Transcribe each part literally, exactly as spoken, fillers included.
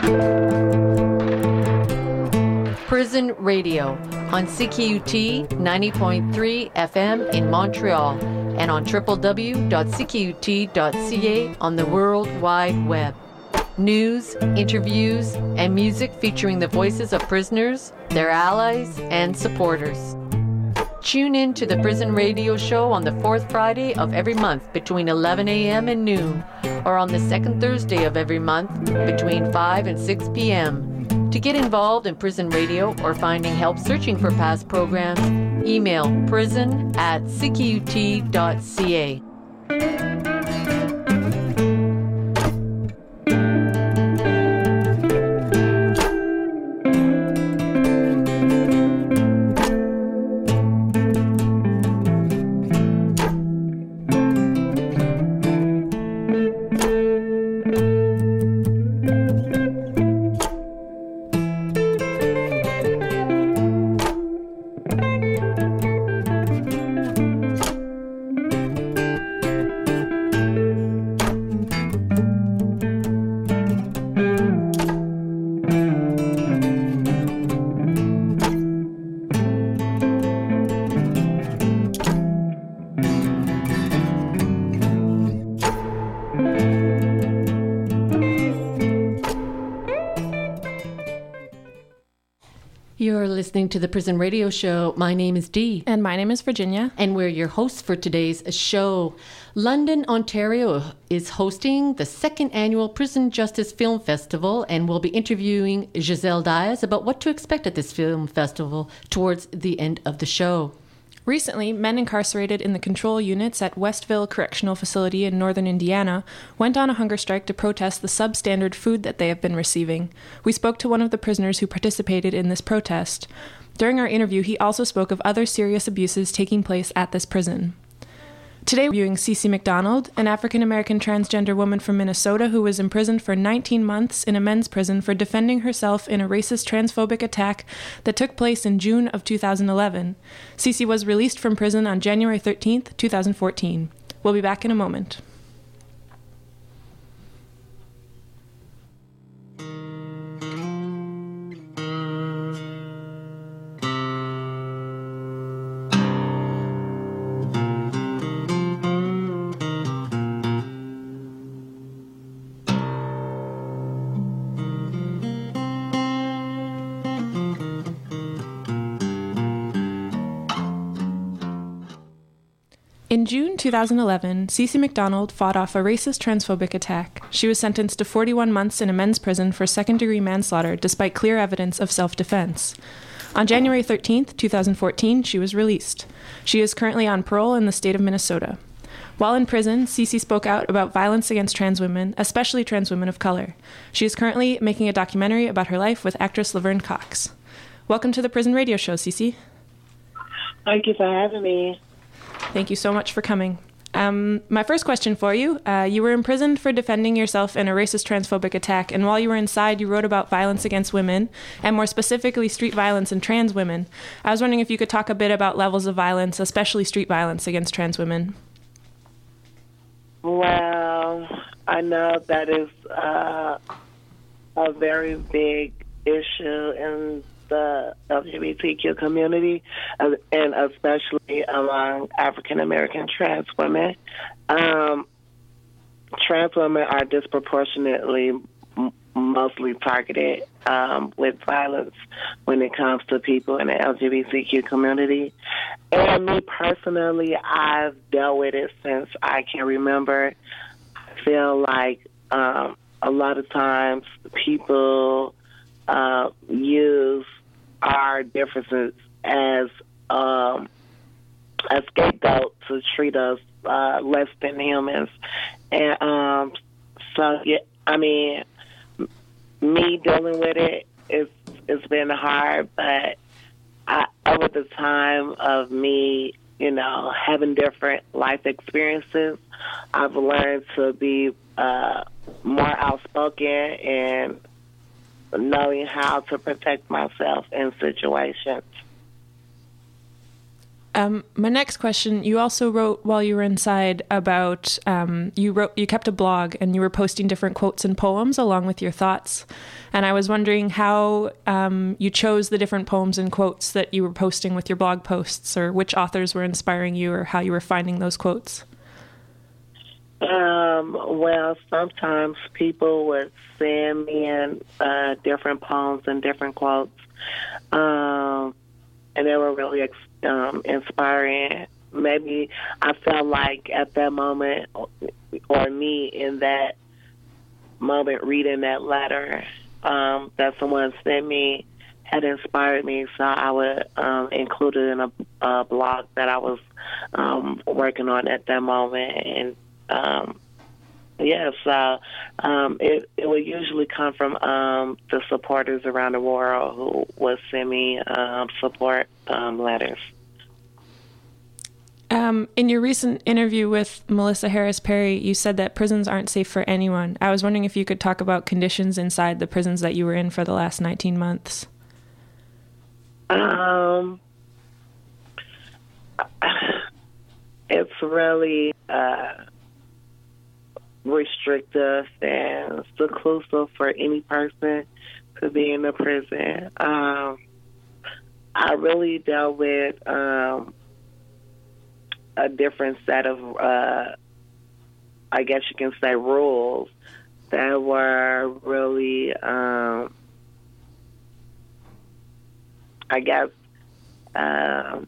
Prison Radio on C K U T ninety point three F M in Montreal and on w w w dot c k u t dot c a on the World Wide Web. News, interviews, and music featuring the voices of prisoners, their allies, and supporters. Tune in to the Prison Radio Show on the fourth Friday of every month between eleven a.m. and noon, or on the second Thursday of every month between five and six p.m. To get involved in Prison Radio or finding help searching for past programs, email prison at c k u t dot c a. You're listening to the Prison Radio Show. My name is Dee. And my name is Virginia. And we're your hosts for today's show. London, Ontario is hosting the second annual Prison Justice Film Festival, and we'll be interviewing Giselle Diaz about what to expect at this film festival towards the end of the show. Recently, men incarcerated in the control units at Westville Correctional Facility in northern Indiana went on a hunger strike to protest the substandard food that they have been receiving. We spoke to one of the prisoners who participated in this protest. During our interview, he also spoke of other serious abuses taking place at this prison. Today, we're viewing Cece McDonald, an African-American transgender woman from Minnesota who was imprisoned for nineteen months in a men's prison for defending herself in a racist transphobic attack that took place in June of two thousand eleven. Cece was released from prison on January thirteenth, twenty fourteen. We'll be back in a moment. In June two thousand eleven, Cece McDonald fought off a racist transphobic attack. She was sentenced to forty-one months in a men's prison for second-degree manslaughter despite clear evidence of self-defense. On January thirteenth, twenty fourteen, she was released. She is currently on parole in the state of Minnesota. While in prison, Cece spoke out about violence against trans women, especially trans women of color. She is currently making a documentary about her life with actress Laverne Cox. Welcome to the Prison Radio Show, Cece. Thank you for having me. Thank you so much for coming. Um, my first question for you, uh, you were imprisoned for defending yourself in a racist transphobic attack, and while you were inside, you wrote about violence against women, and more specifically, street violence and trans women. I was wondering if you could talk a bit about levels of violence, especially street violence against trans women. Well, I know that is uh, a very big issue in the L G B T Q community, uh, and especially among African-American trans women. Um, trans women are disproportionately m- mostly targeted um, with violence when it comes to people in the L G B T Q community. And me personally, I've dealt with it since I can remember. I feel like um, a lot of times people uh, use our differences as um, a scapegoat to treat us uh, less than humans. And um, so, yeah, I mean, me dealing with it, it's, it's been hard, but I, over the time of me, you know, having different life experiences, I've learned to be uh, more outspoken and knowing how to protect myself in situations. Um, my next question, you also wrote while you were inside about, um, you wrote, you kept a blog and you were posting different quotes and poems along with your thoughts. And I was wondering how um, you chose the different poems and quotes that you were posting with your blog posts, or which authors were inspiring you, or how you were finding those quotes. Um, well, sometimes people would send me in uh, different poems and different quotes. Um, and they were really um, inspiring. Maybe I felt like at that moment, or me in that moment reading that letter um, that someone sent me had inspired me, so I would um, include it in a, a blog that I was um, working on at that moment. And um, yeah, so um, it, it would usually come from um, the supporters around the world who would send me um, support um, letters. Um, in your recent interview with Melissa Harris Perry, you said that prisons aren't safe for anyone. I was wondering if you could talk about conditions inside the prisons that you were in for the last nineteen months. Um, it's really uh, restrictive and seclusive for any person to be in a prison. Um, I really dealt with um, a different set of, uh, I guess you can say, rules that were really, um, I guess, um,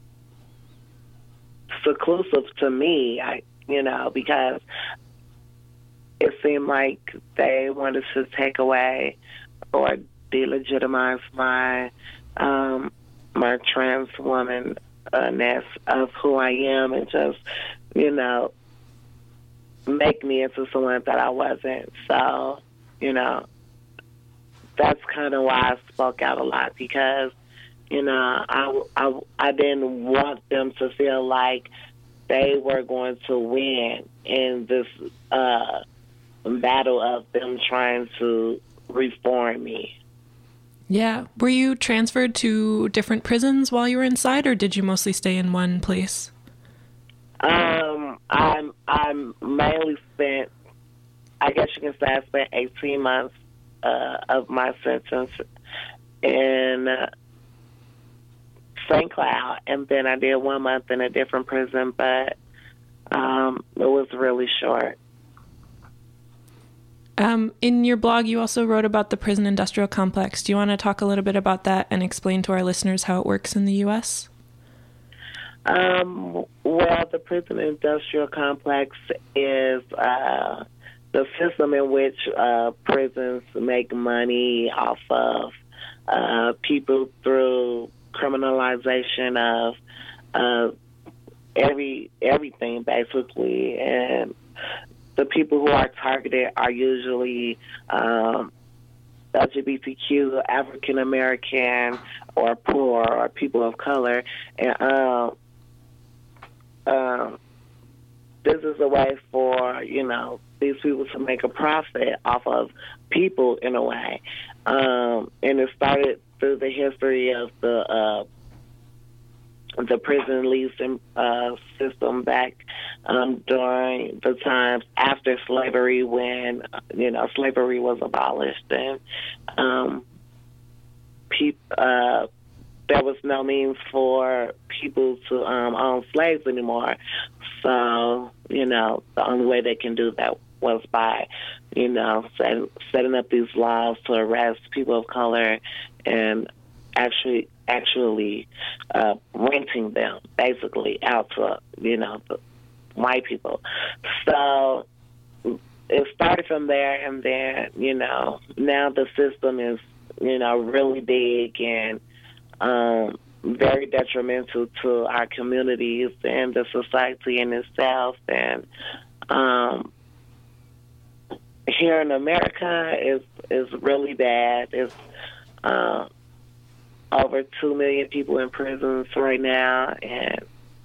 seclusive to me, I, you know, because it seemed like they wanted to take away or delegitimize my um, my trans woman-ness of who I am, and just, you know, make me into someone that I wasn't. So, you know, that's kind of why I spoke out a lot, because, you know, I, I, I didn't want them to feel like they were going to win in this uh, battle of them trying to reform me. Yeah. Were you transferred to different prisons while you were inside, or did you mostly stay in one place? Um, I'm I'm mainly spent, I guess you can say I spent eighteen months uh, of my sentence in uh, Saint Cloud, and then I did one month in a different prison, but um, it was really short. Um, in your blog, you also wrote about the prison industrial complex. Do you want to talk a little bit about that and explain to our listeners how it works in the U S? Um, well, the prison industrial complex is uh, the system in which uh, prisons make money off of uh, people through criminalization of uh, every everything, basically. And the people who are targeted are usually um, L G B T Q, African American, or poor, or people of color. And um, um, this is a way for, you know, these people to make a profit off of people in a way. Um, and it started through the history of the uh, the prison leasing uh, system back um, during the times after slavery, when, you know, slavery was abolished, and um, pe- uh, there was no means for people to um, own slaves anymore. So, you know, the only way they can do that was by, you know, set, setting up these laws to arrest people of color and actually actually uh, renting them, basically, out to, you know, the white people. So it started from there, and then, you know, now the system is, you know, really big and um, very detrimental to our communities and the society in itself. And um, here in America is is really bad. It's um, over two million people in prisons right now, and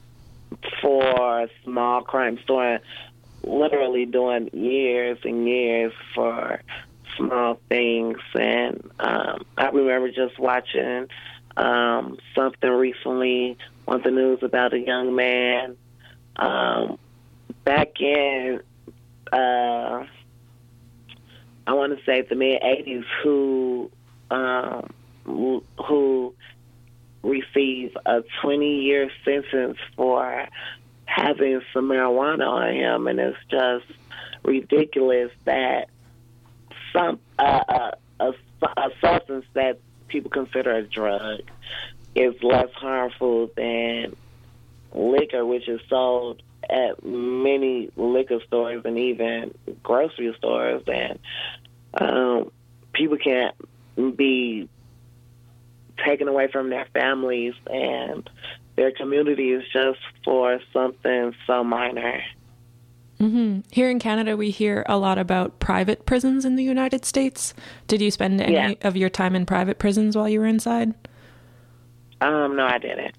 for small crimes, doing literally doing years and years for small things. And um, I remember just watching um, something recently on the news about a young man um, back in, uh, I want to say the mid eighties, who um, who received a twenty-year sentence for having some marijuana on him, and it's just ridiculous that some uh, a, a substance that people consider a drug is less harmful than liquor, which is sold at many liquor stores and even grocery stores, and um, people can't be taken away from their families and their communities just for something so minor. Mm-hmm. Here in Canada, we hear a lot about private prisons in the United States. Did you spend any yeah. of your time in private prisons while you were inside? Um, no, I didn't.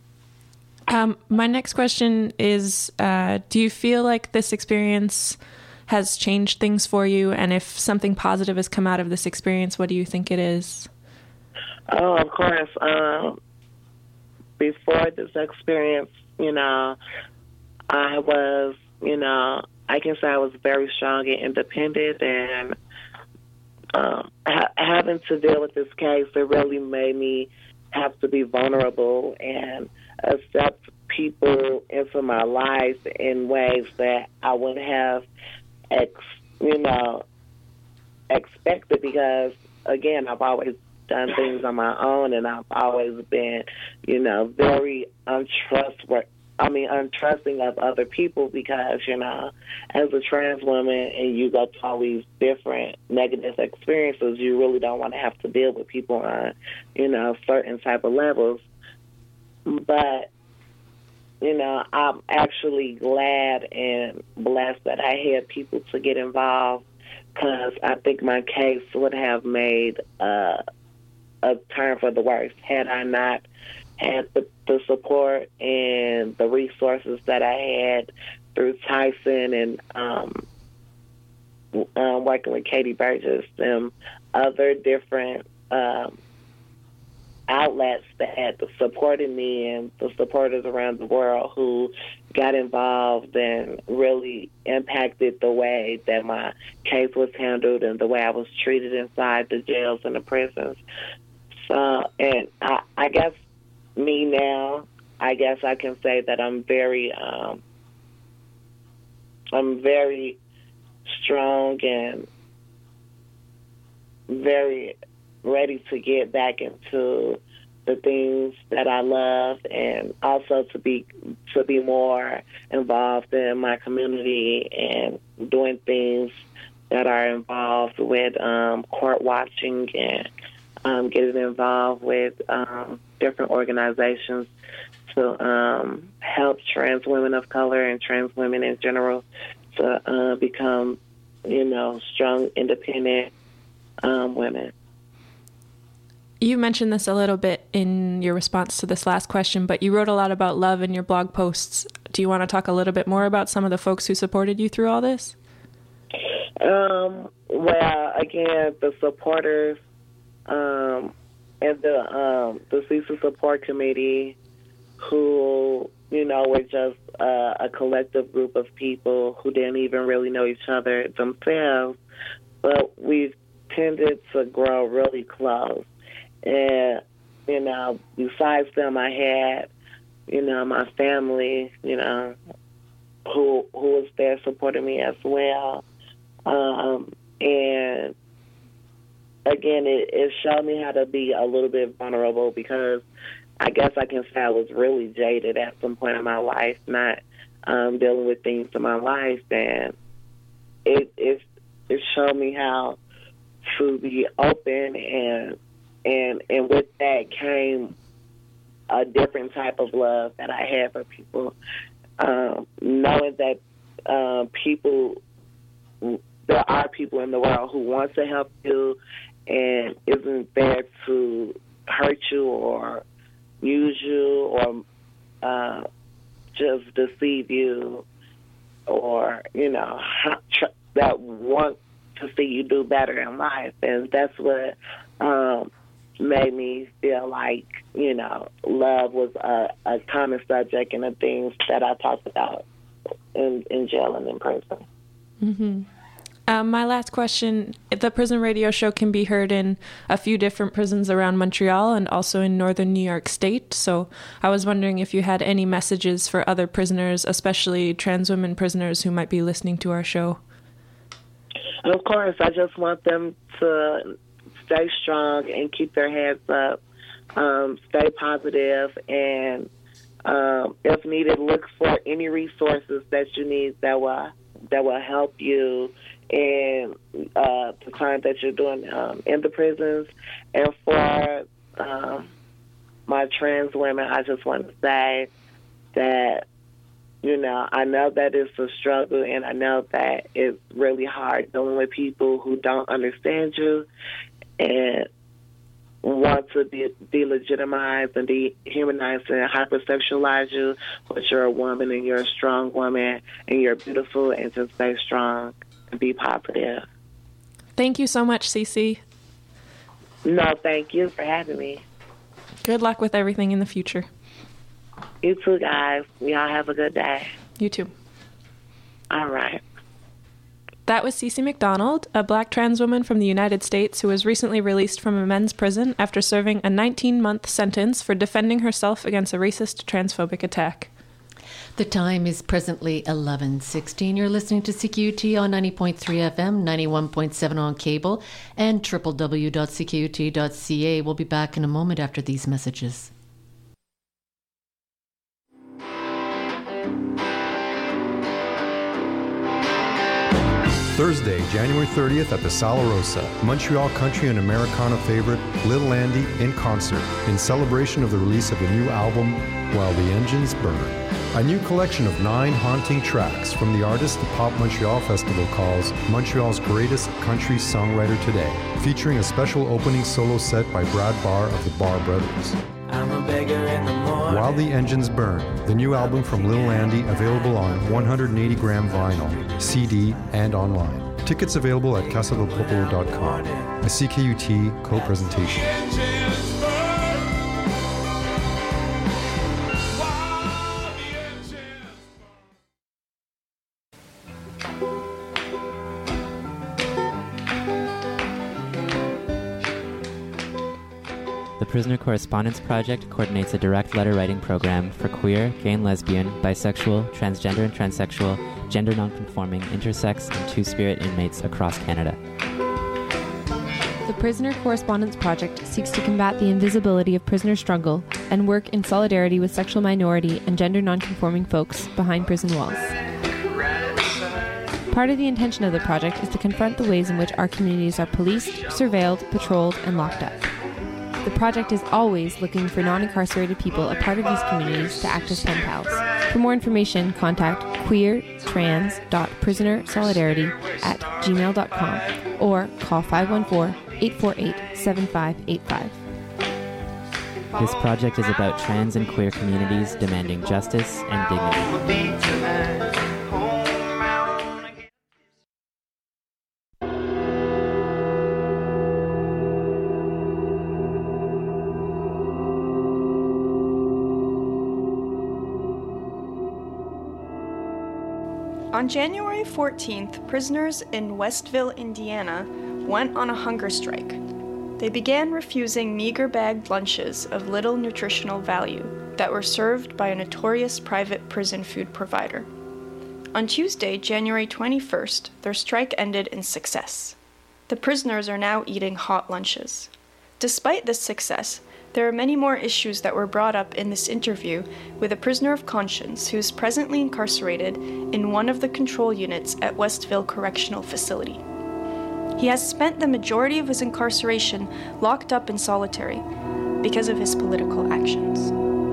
Um, my next question is, uh, do you feel like this experience has changed things for you? And if something positive has come out of this experience, what do you think it is? Oh, of course. Um, before this experience, you know, I was, you know, I can say I was very strong and independent, and um, ha- having to deal with this case, it really made me have to be vulnerable and accept people into my life in ways that I wouldn't have, ex- you know, expected, because, again, I've always done things on my own, and I've always been, you know, very untrustworthy. I mean, untrusting of other people, because, you know, as a trans woman and you go through all these different negative experiences, you really don't want to have to deal with people on, you know, certain type of levels. But, you know, I'm actually glad and blessed that I had people to get involved, because I think my case would have made uh, a turn for the worse had I not had the, the support and the resources that I had through Tyson and um, uh, working with Katie Burgess and other different um, outlets that had supported me, and the supporters around the world who got involved and really impacted the way that my case was handled and the way I was treated inside the jails and the prisons. So, and I, I guess me now, I guess I can say that I'm very, um, I'm very strong and very ready to get back into the things that I love, and also to be to be more involved in my community and doing things that are involved with um, court watching and um, getting involved with um, different organizations to um, help trans women of color and trans women in general to uh, become, you know, strong, independent um, women. You mentioned this a little bit in your response to this last question, but you wrote a lot about love in your blog posts. Do you want to talk a little bit more about some of the folks who supported you through all this? Um, well, again, the supporters um, and the um, the C I S A Support Committee, who, you know, were just uh, a collective group of people who didn't even really know each other themselves, but we tended to grow really close. And, you know, besides them, I had, you know, my family, you know, who who was there supporting me as well. Um, and, again, it, it showed me how to be a little bit vulnerable, because I guess I can say I was really jaded at some point in my life, not um, dealing with things in my life. And it, it, it showed me how to be open, and And and with that came a different type of love that I had for people. Um, knowing that uh, people, there are people in the world who want to help you and isn't there to hurt you or use you or uh, just deceive you, or, you know, that want to see you do better in life. And that's what Um, made me feel like, you know, love was a, a common subject and the things that I talked about in, in jail and in prison. Mm-hmm. Um, my last question, the Prison Radio Show can be heard in a few different prisons around Montreal and also in northern New York State. So I was wondering if you had any messages for other prisoners, especially trans women prisoners who might be listening to our show. Of course, I just want them to stay strong and keep their heads up, um, stay positive, and um, if needed, look for any resources that you need that will that will help you in uh, the time that you're doing um, in the prisons. And for um, my trans women, I just want to say that, you know, I know that it's a struggle, and I know that it's really hard dealing with people who don't understand you and want to de- delegitimize and dehumanize and hypersexualize you, but you're a woman and you're a strong woman and you're beautiful, and just stay strong and be positive. Thank you so much, Cece. No, thank you for having me. Good luck with everything in the future. You too, guys. Y'all have a good day. You too. All right. That was Cece McDonald, a black trans woman from the United States who was recently released from a men's prison after serving a nineteen-month sentence for defending herself against a racist, transphobic attack. The time is presently eleven sixteen. You're listening to C Q U T on ninety point three F M, ninety-one point seven on cable, and w w w dot c q u t dot c a. We'll be back in a moment after these messages. Thursday, January thirtieth at the Sala Rosa, Montreal country and Americana favorite Lil Andy in concert in celebration of the release of a new album, While the Engines Burn. A new collection of nine haunting tracks from the artist the Pop Montreal Festival calls Montreal's greatest country songwriter today, featuring a special opening solo set by Brad Barr of the Barr Brothers. I'm a beggar in the morning. While the Engines Burn, the new album from Lil Andy, available on one hundred eighty gram vinyl, C D, and online. Tickets available at casa del popolo dot com. A C K U T co-presentation. The Prisoner Correspondence Project coordinates a direct letter writing program for queer, gay and lesbian, bisexual, transgender and transsexual, gender nonconforming, intersex, and two-spirit inmates across Canada. The Prisoner Correspondence Project seeks to combat the invisibility of prisoner struggle and work in solidarity with sexual minority and gender nonconforming folks behind prison walls. Part of the intention of the project is to confront the ways in which our communities are policed, surveilled, patrolled, and locked up. The project is always looking for non-incarcerated people a part of these communities to act as pen pals. For more information, contact queer trans dot prisoner solidarity at gmail dot com or call five one four, eight four eight, seven five eight five. This project is about trans and queer communities demanding justice and dignity. On January fourteenth, prisoners in Westville, Indiana, went on a hunger strike. They began refusing meager bagged lunches of little nutritional value that were served by a notorious private prison food provider. On Tuesday, January twenty-first, their strike ended in success. The prisoners are now eating hot lunches. Despite this success, there are many more issues that were brought up in this interview with a prisoner of conscience who is presently incarcerated in one of the control units at Westville Correctional Facility. He has spent the majority of his incarceration locked up in solitary because of his political actions.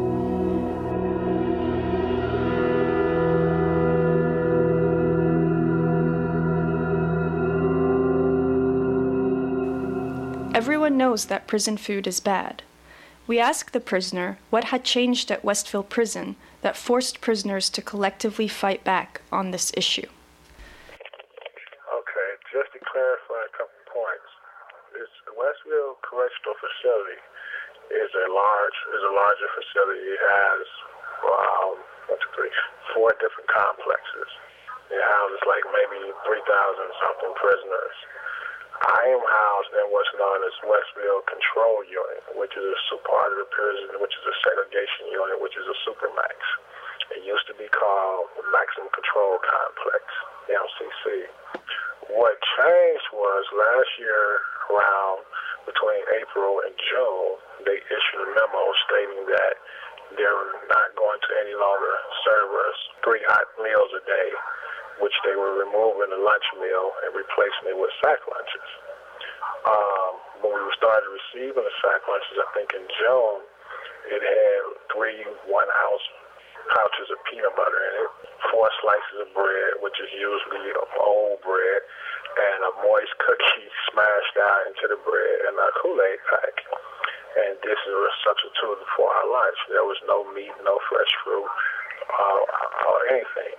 Everyone knows that prison food is bad. We asked the prisoner what had changed at Westville Prison that forced prisoners to collectively fight back on this issue. Okay, just to clarify a couple points. It's, Westville Westville Correctional Facility is a large, is a larger facility. It has um, one, two, three, four different complexes. It houses like maybe three thousand something prisoners. I am housed in what's known as Westville Control Unit, which is a part of the prison, which is a segregation unit, which is a supermax. It used to be called the Maximum Control Complex, M C C. What changed was last year, around between April and June, they issued a memo stating that they were not going to any longer serve us three hot meals a day, which they were removing the lunch meal and replacing it with sack lunches. Um, when we started receiving the sack lunches, I think in June, it had three one-ounce pouches of peanut butter in it, four slices of bread, which is usually old bread, and a moist cookie smashed out into the bread, and a Kool-Aid pack. And this is a substitute for our lunch. There was no meat, no fresh fruit, uh, or anything.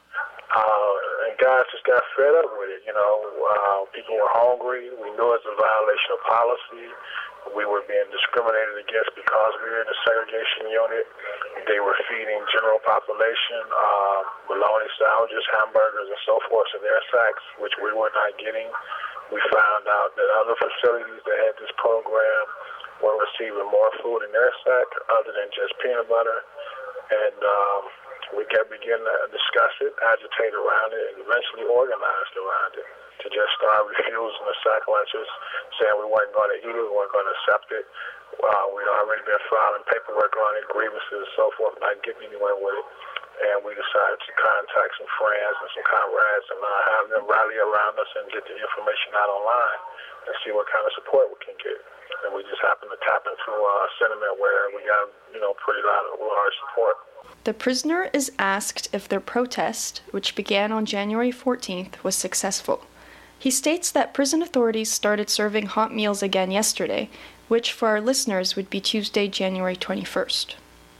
Uh, and guys just got fed up with it, you know. Uh, people were hungry. We knew it was a violation of policy. We were being discriminated against because we were in a segregation unit. They were feeding general population uh, bologna sandwiches, hamburgers, and so forth in their sacks, which we were not getting. We found out that other facilities that had this program were receiving more food in their sack other than just peanut butter. And um, we kept beginning to discuss it, agitate around it, and eventually organized around it to just start refusing the sack lunches, saying we weren't going to eat it, we weren't going to accept it. Uh, we'd already been filing paperwork on it, grievances and so forth, not getting anywhere with it. And we decided to contact some friends and some comrades and uh, have them rally around us and get the information out online and see what kind of support we can get. And we just happened to tap into a uh, sentiment where we got, you know, pretty lot of large support. The prisoner is asked if their protest, which began on January fourteenth, was successful. He states that prison authorities started serving hot meals again yesterday, which for our listeners would be Tuesday, January twenty-first.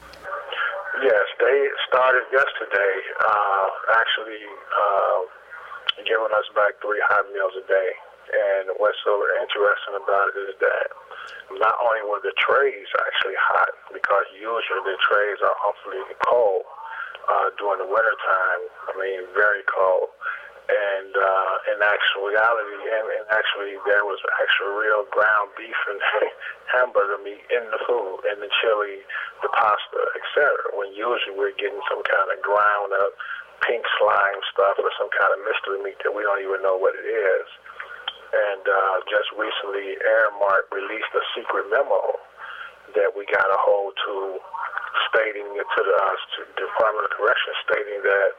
Yes, they started yesterday, uh, actually uh, giving us back three hot meals a day. And what's so interesting about it is that not only were the trays actually hot, because usually the trays are awfully cold uh, during the wintertime, I mean, very cold. And uh, in actuality, and, and actually there was actual real ground beef and hamburger meat in the food, in the chili, the pasta, et cetera. When usually we're getting some kind of ground up pink slime stuff or some kind of mystery meat that we don't even know what it is. And uh, just recently, Aramark released a secret memo that we got a hold to, stating it to the, uh, to the Department of Corrections, stating that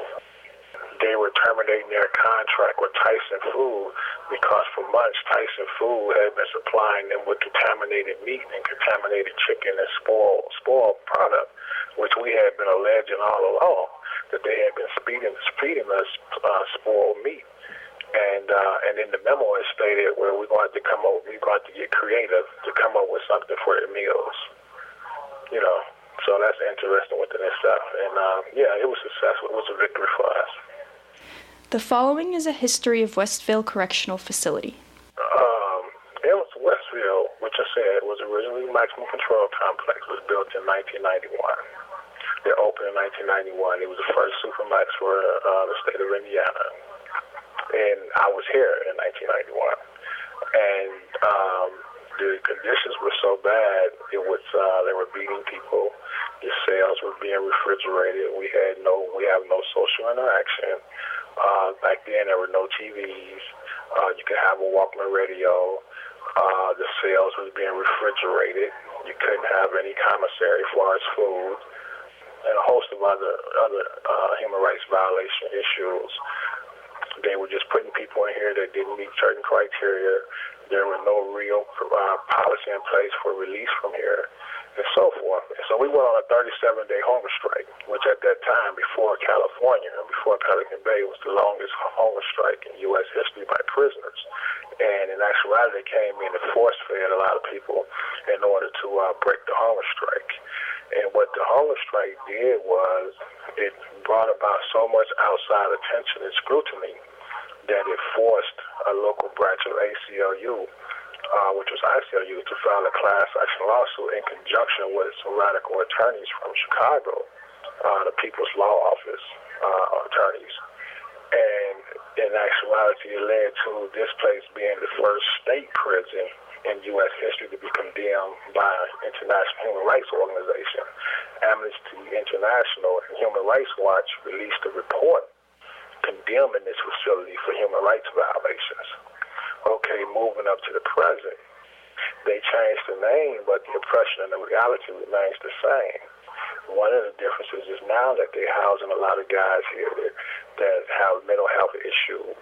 they were terminating their contract with Tyson Food because for months Tyson Food had been supplying them with contaminated meat and contaminated chicken and spoiled, spoiled product, which we had been alleging all along, that they had been feeding, feeding us uh, spoiled meat. And uh, and in the memo it stated where we're going to come up, we're going to get creative to come up with something for the meals. You know, so that's interesting within itself. And uh, yeah, it was successful. It was a victory for us. The following is a history of Westville Correctional Facility. Um, it was Westville, which I said was originally Maximum Control Complex, was built in nineteen ninety-one. It opened in nineteen ninety-one. It was the first supermax for uh, the state of Indiana. And I was here in nineteen ninety-one. And um, the conditions were so bad, it was uh, they were beating people. The cells were being refrigerated. We had no, we have no social interaction. Uh, back then, there were no T Vs. Uh, you could have a Walkman radio. Uh, the cells was being refrigerated. You couldn't have any commissary as far as food, and a host of other other uh, human rights violation issues. They were just putting people in here that didn't meet certain criteria. There was no real uh, policy in place for release from here, and so forth. And so we went on a thirty-seven day hunger strike, which at that time, before California and before Pelican Bay, was the longest hunger strike in U S history by prisoners. And in actuality, they came in and force-fed a lot of people in order to uh, break the hunger strike. And what the hunger strike did was it brought about so much outside attention and scrutiny that it forced a local branch of A C L U uh, which was I C L U, to file a class action lawsuit in conjunction with some radical attorneys from Chicago, uh, the People's Law Office uh, attorneys. And in actuality, it led to this place being the first state prison in U S history to be condemned by an international human rights organization. Amnesty International and Human Rights Watch released a report condemning this facility for human rights violations. Okay, moving up to the present, they changed the name, but the oppression and the reality remains the same. One of the differences is now that they're housing a lot of guys here that, that have mental health issues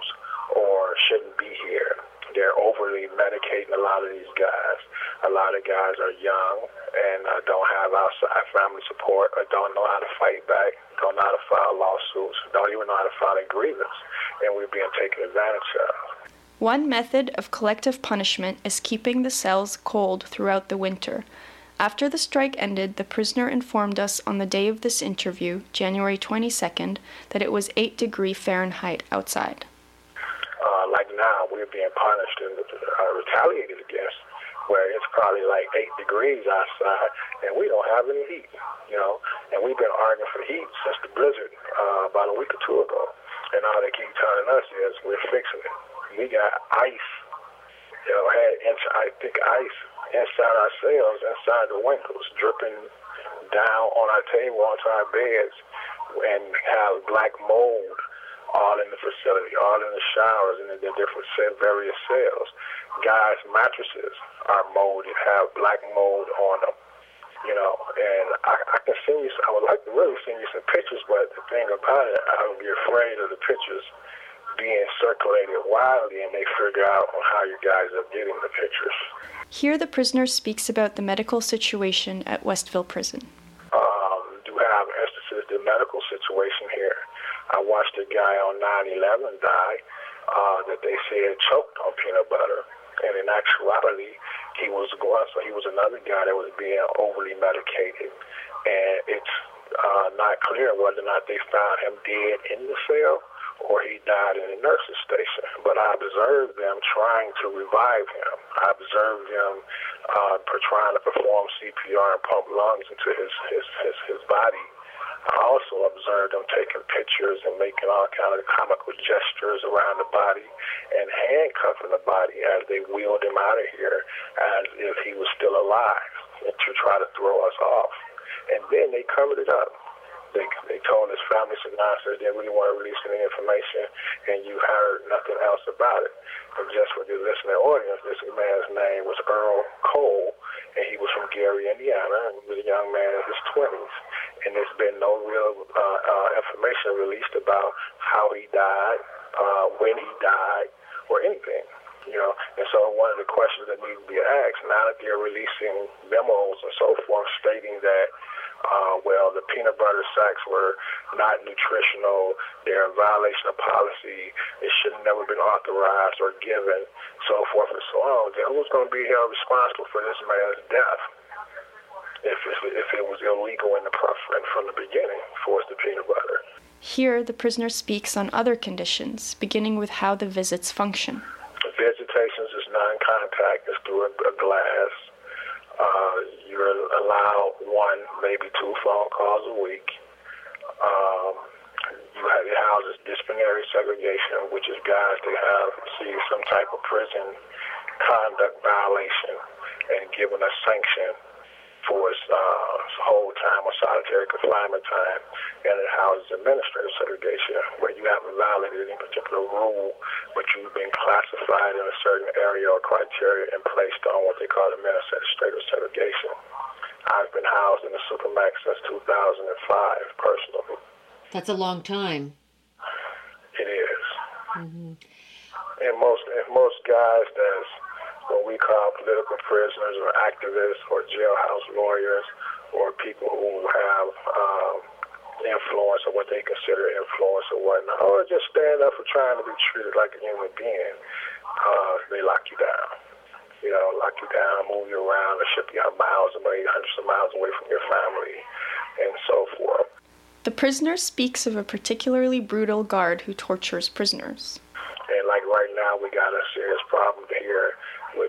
or shouldn't be here. They're overly medicating a lot of these guys. A lot of guys are young and uh, don't have outside family support or don't know how to fight back, don't know how to file lawsuits, don't even know how to file a grievance, and we're being taken advantage of. One method of collective punishment is keeping the cells cold throughout the winter. After the strike ended, the prisoner informed us on the day of this interview, January twenty-second, that it was eight degree Fahrenheit outside. Uh, like now, we're being punished and uh, retaliated against, where it's probably like eight degrees outside, and we don't have any heat, you know. And we've been arguing for heat since the blizzard uh, about a week or two ago. And all they keep telling us is we're fixing it. We got ice, you know, had inch, I think ice inside our cells, inside the windows, dripping down on our table, onto our beds, and have black mold all in the facility, all in the showers, and in the different various cells. Guys' mattresses are molded, have black mold on them, you know, and I, I can send you, I would like to really send you some pictures, but the thing about it, I would be afraid of the pictures being circulated widely and they figure out on how you guys are getting the pictures. Here the prisoner speaks about the medical situation at Westville Prison. Um, do have instances of the medical situation here. I watched a guy on nine eleven die uh, that they said choked on peanut butter. And in actuality, he was going, so he was another guy that was being overly medicated. And it's uh, not clear whether or not they found him dead in the cell or he died in a nurse's station. But I observed them trying to revive him. I observed them uh, trying to perform C P R and pump lungs into his, his, his, his body. I also observed them taking pictures and making all kinds of comical gestures around the body and handcuffing the body as they wheeled him out of here as if he was still alive and to try to throw us off. And then they covered it up. They, they told his family some nonsense. They didn't really want to release any information, and you heard nothing else about it. And just for the listening audience, this man's name was Earl Cole, and he was from Gary, Indiana, and he was a young man in his twenties. And there's been no real uh, uh, information released about how he died, uh, when he died, or anything. You know, and so one of the questions that need to be asked, now that they're releasing memos and so forth stating that, uh, well, the peanut butter sacks were not nutritional, they're a violation of policy, it should have never been authorized or given, so forth and so on, then who's going to be held responsible for this man's death if it, if it was illegal in the preference from the beginning for us the peanut butter? Here, the prisoner speaks on other conditions, beginning with how the visits function. Visitations is non-contact. It's through a, a glass. Uh, you're allowed one, maybe two phone calls a week. Um, you have it houses disciplinary segregation, which is guys that have received some type of prison conduct violation and given a sanction for its uh, whole time or solitary confinement time, and it houses administrative segregation, where you haven't violated any particular rule, but you've been classified in a certain area or criteria and placed on what they call administrative segregation. I've been housed in the Supermax since two thousand five, personally. That's a long time. It is. Mm-hmm. And most, and most guys that's what we call political prisoners or activists or jailhouse lawyers or people who have um, influence or what they consider influence or whatnot, or just stand up for trying to be treated like a human being, uh, they lock you down. You know, lock you down, move you around, and ship you miles away, hundreds of miles away from your family, and so forth. The prisoner speaks of a particularly brutal guard who tortures prisoners. And like right now, we got a serious problem here with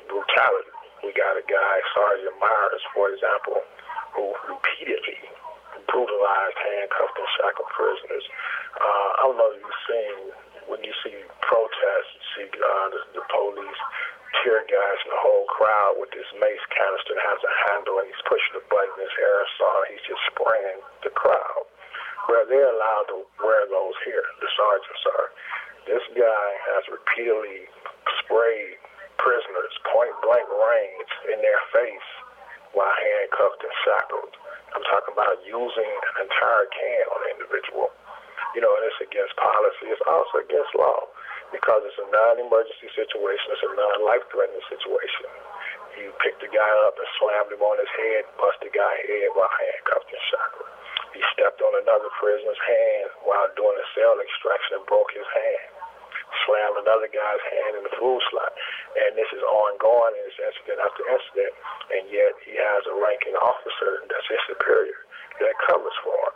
brutality. We got a guy, Sergeant Myers, for example, who repeatedly brutalized, handcuffed, and shackled prisoners. Uh, I don't know if you've seen, when you see protests, you see uh, the, the police tear gas the whole crowd with this mace canister that has a handle, and he's pushing the button, his aerosol, he's just spraying the crowd. Well, they're allowed to wear those here, the sergeants are. This guy has repeatedly sprayed prisoners point blank range in their face while handcuffed and shackled. I'm talking about using an entire can on an individual. You know, and it's against policy. It's also against law because it's a non-emergency situation. It's a non-life-threatening situation. You picked the guy up and slammed him on his head, bust the guy's head while handcuffed and shackled. He stepped on another prisoner's hand while doing a cell extraction and broke his hand. Slammed another guy's hand in the food slot. And this is ongoing in this incident after incident, and yet he has a ranking officer that's his superior that covers for him.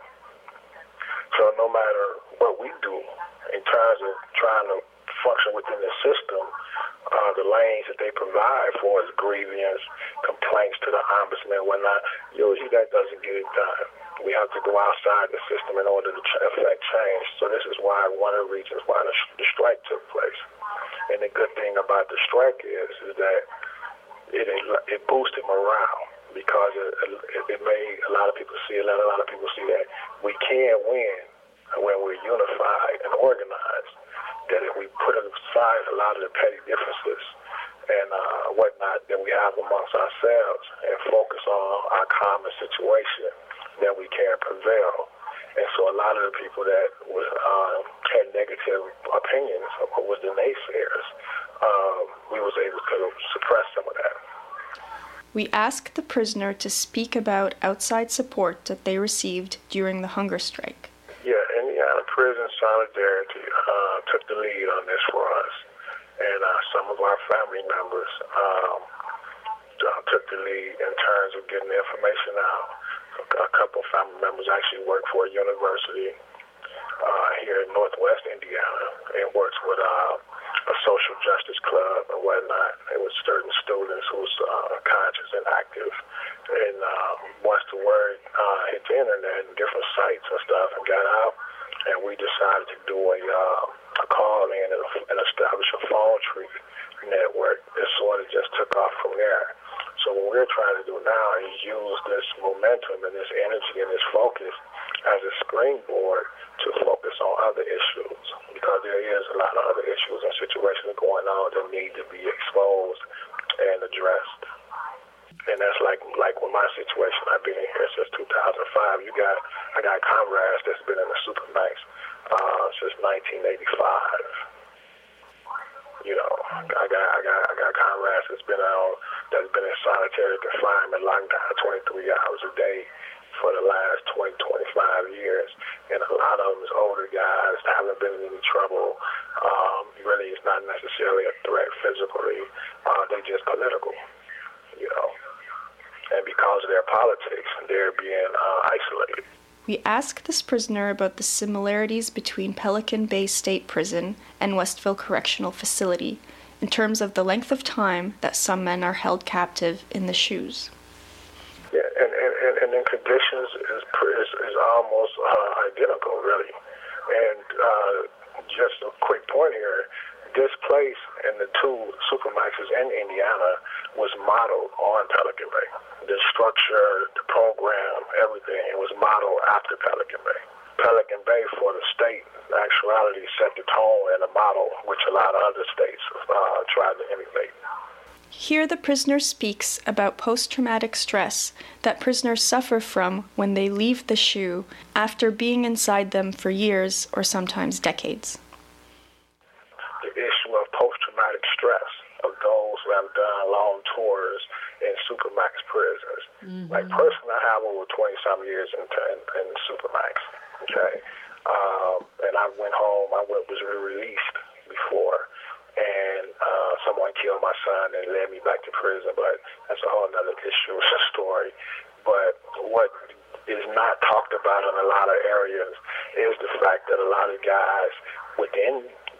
So no matter what we do in terms of trying to function within the system, uh, the lanes that they provide for us, grievance, complaints to the ombudsman and whatnot, usually that doesn't get it done. We have to go outside the system in order to affect change. So this is why one of the reasons why the, the strike took place. And the good thing about the strike is, is that it it boosted morale because it, it, it made a lot of people see, let a lot of people see that we can win when we're unified and organized. That if we put aside a lot of the petty differences and uh, whatnot that we have amongst ourselves and focus on our common situation, then we can prevail. And so a lot of the people that was, uh, had negative opinions, or was the naysayers, um, we was able to suppress some of that. We asked the prisoner to speak about outside support that they received during the hunger strike. Yeah, Indiana Prison Solidarity uh, took the lead on this for us. And uh, some of our family members um, uh, took the lead in terms of getting the information out. A couple of family members actually work for a university uh, here in Northwest Indiana and works with uh, a social justice club and whatnot. It was certain students who was uh, conscious and active. And uh, once the word uh, hit the internet and different sites and stuff and got out, and we decided to do a, uh, a call in and, and establish a phone tree network. It sort of just took off from there. So what we're trying to do now is use this momentum and this energy and this focus as a springboard to focus on other issues, because there is a lot of other issues and situations going on that need to be exposed and addressed. And that's like like with my situation. I've been in here since two thousand five. You got I got comrades that's been in the Supermax uh, since nineteen eighty-five. You know, I got I got I got comrades that's been on that's been in solitary confinement, locked down twenty-three hours a day for the last twenty, twenty-five years, and a lot of them is older guys that haven't been in any trouble. Um, really, it's not necessarily a threat physically; uh, they just political, you know. And because of their politics, they're being uh, isolated. We asked this prisoner about the similarities between Pelican Bay State Prison and Westville Correctional Facility in terms of the length of time that some men are held captive in the shoes. Yeah, and, and, and, and the conditions is, is, is almost uh, identical, really. And uh, just a quick point here, this place and the two Supermaxes in Indiana was modeled on Pelican Bay. The structure, the program, everything, it was modeled after Pelican Bay. Pelican Bay for the state, in actuality, set the tone and the model, which a lot of other states uh, tried to emulate. Here the prisoner speaks about post-traumatic stress that prisoners suffer from when they leave the shoe after being inside them for years or sometimes decades. The issue of post-traumatic stress of those who have done long tours in Supermax prisons. Mm-hmm. Like personally, I have over twenty-some years in, in, in Supermax, okay? Um, and I went home, I went, was released before, and uh, someone killed my son and led me back to prison, but that's a whole other issue, it's a story. But what is not talked about in a lot of areas is the fact that a lot of guys within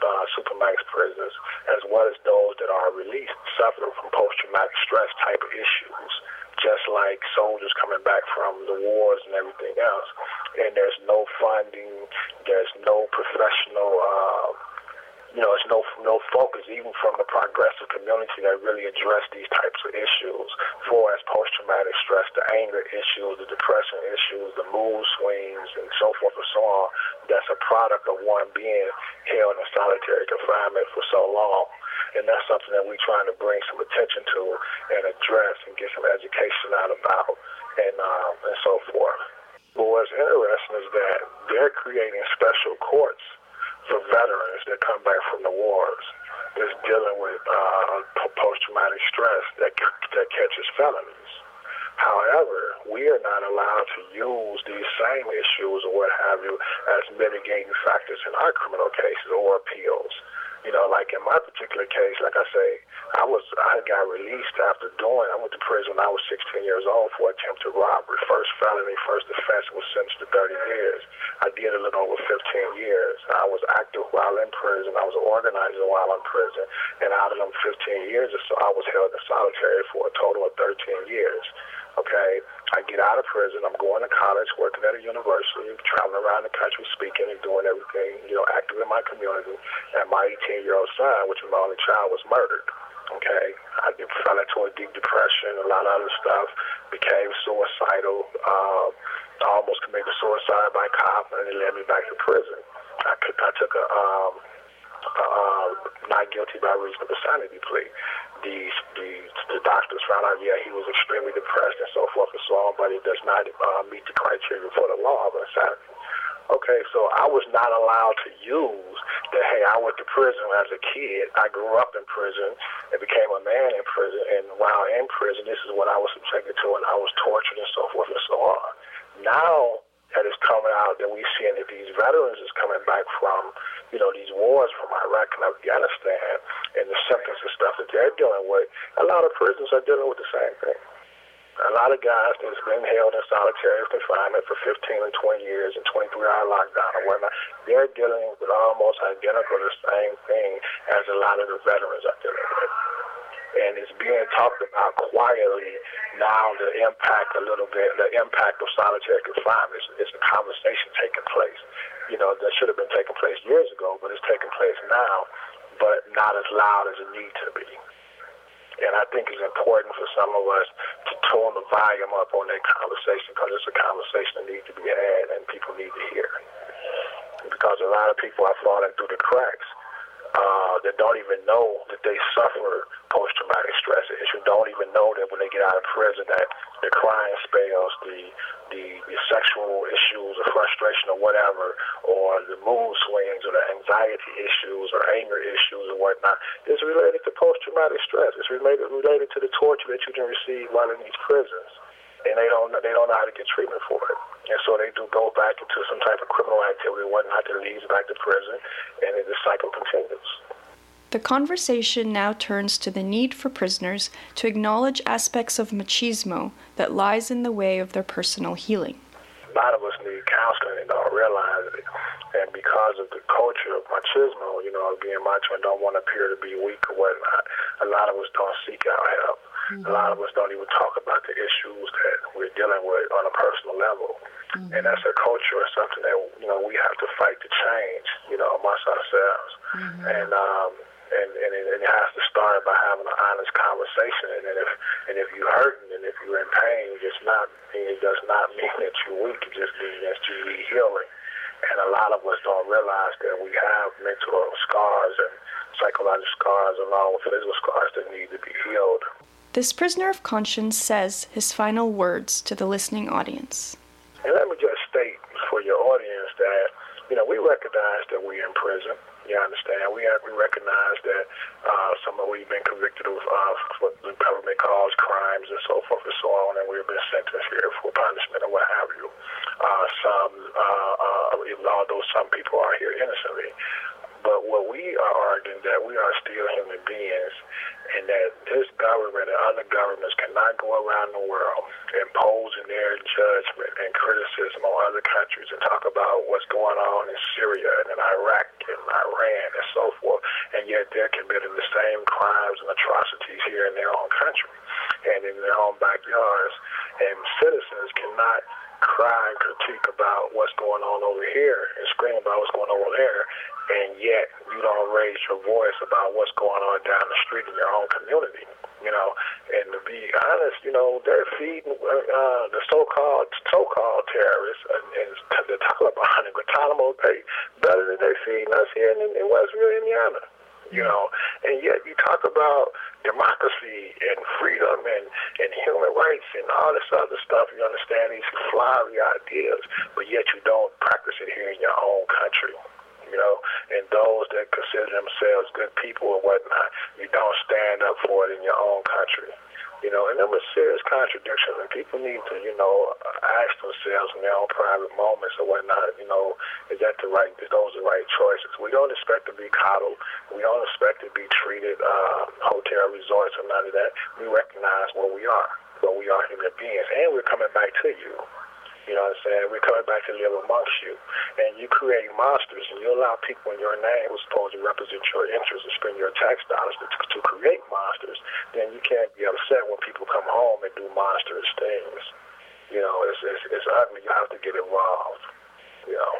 uh, Supermax prisoners, as well as those that are released, suffer from post-traumatic stress type of issues, just like soldiers coming back from the wars and everything else. And there's no funding, there's no professional, uh, you know, there's no no focus even from the progressive community that really address these types of issues, for as post-traumatic stress, the anger issues, the depression issues, the mood swings, and so forth and so on. That's a product of one being held in solitary confinement for so long. And that's something that we're trying to bring some attention to and address and get some education out about, and um, and so forth. But what's interesting is that they're creating special courts for veterans that come back from the wars that's dealing with uh, post-traumatic stress that that catches felonies. However, we are not allowed to use these same issues or what have you as mitigating factors in our criminal cases or appeals. You know, like in my particular case, like I say, I was I got released after doing, I went to prison when I was sixteen years old for attempted robbery. First felony, first offense, was sentenced to thirty years. I did a little over fifteen years. I was active while in prison. I was an organizer while in prison. And out of them fifteen years or so, I was held in solitary for a total of thirteen years. Okay, I get out of prison, I'm going to college, working at a university, traveling around the country, speaking and doing everything, you know, active in my community. And my eighteen-year-old son, which is my only child, was murdered. Okay, I fell into a deep depression, a lot of other stuff, became suicidal, uh, I almost committed suicide by cop, and it led me back to prison. I, I took a um, uh, not guilty by reason of insanity plea. The, the the doctors found out, yeah, he was extremely depressed and so forth and so on, but it does not uh, meet the criteria for the law of insanity. Okay, so I was not allowed to use that, hey, I went to prison as a kid. I grew up in prison and became a man in prison, and while in prison, this is what I was subjected to, and I was tortured and so forth and so on. Now that it's coming out that we're seeing that these veterans is coming back from, you know, these wars from Iraq and Afghanistan, and the symptoms and stuff that they're dealing with, a lot of prisons are dealing with the same thing. A lot of guys that's been held in solitary confinement for fifteen and twenty years and twenty-three hour lockdown and whatnot, they're dealing with almost identical the same thing as a lot of the veterans are dealing with. And it's being talked about quietly now, the impact a little bit, the impact of solitary confinement. It's, it's a conversation taking place. You know, that should have been taking place years ago, but it's taking place now, but not as loud as it needs to be. And I think it's important for some of us to tone the volume up on that conversation, because it's a conversation that needs to be had and people need to hear. Because a lot of people are falling through the cracks uh, that don't even know that they suffer post-traumatic stress issues, don't even know that when they get out of prison that the crying spells, the, the, the sexual issues or frustration or whatever, or the mood swings or the anxiety issues or anger issues or whatnot, is related to post-traumatic stress. It's related, related to the torture that you can receive while in these prisons. And they don't they don't know how to get treatment for it. And so they do go back into some type of criminal activity or whatnot that leads back to prison, and the cycle continues. The conversation now turns to the need for prisoners to acknowledge aspects of machismo that lies in the way of their personal healing. A lot of us need counseling and don't realize it. And because of the culture of machismo, you know, being macho and don't want to appear to be weak or whatnot, a lot of us don't seek out help. Mm-hmm. A lot of us don't even talk about the issues that we're dealing with on a personal level. Mm-hmm. And that's a culture or something that, you know, we have to fight to change, you know, amongst ourselves. Mm-hmm. And, um, And, and, it, and it has to start by having an honest conversation. And if and if you're hurting and if you're in pain, it's not it does not mean that you're weak. It just means that you need healing. And a lot of us don't realize that we have mental scars and psychological scars along with physical scars that need to be healed. This prisoner of conscience says his final words to the listening audience. And let me just state for your audience that, you know, we recognize that we're in prison. You understand? We have, we recognize that uh, some of we've been convicted of uh, what the government calls crimes and so forth and so on, and we've been sentenced here for punishment or what have you. Uh, some, uh, uh, although some people are here innocently. But what we are arguing that we are still human beings, and that this government and other governments can cannot go around the world imposing their judgment and criticism on other countries and talk about what's going on in Syria and in Iraq and Iran and so forth, and yet they're committing the same crimes and atrocities here in their own country and in their own backyards. And citizens cannot cry and critique about what's going on over here and scream about what's going on over there, and yet you don't raise your voice about what's going on down the street in your own community. You know, and to be honest, you know, they're feeding uh, the so-called so-called terrorists and, and the Taliban and Guantanamo Bay better than they're feeding us here in, in Westville, Indiana. You know, and yet you talk about democracy and freedom and, and human rights and all this other stuff. You understand these flowery ideas, but yet you don't practice it here in your own country. You know, and those that consider themselves good people or whatnot, you don't stand up for it in your own country. You know, and there were serious contradictions, and people need to, you know, ask themselves in their own private moments or whatnot, you know, is that the right, is those the right choices? We don't expect to be coddled. We don't expect to be treated uh, hotel resorts or none of that. We recognize what we are, what we are human beings, and we're coming back to you. You know what I'm saying? We're coming back to live amongst you. And you create monsters, and you allow people in your name who's supposed to represent your interests and spend your tax dollars to, to create monsters, then you can't be upset when people come home and do monstrous things. You know, it's, it's, it's ugly. You have to get involved, you know.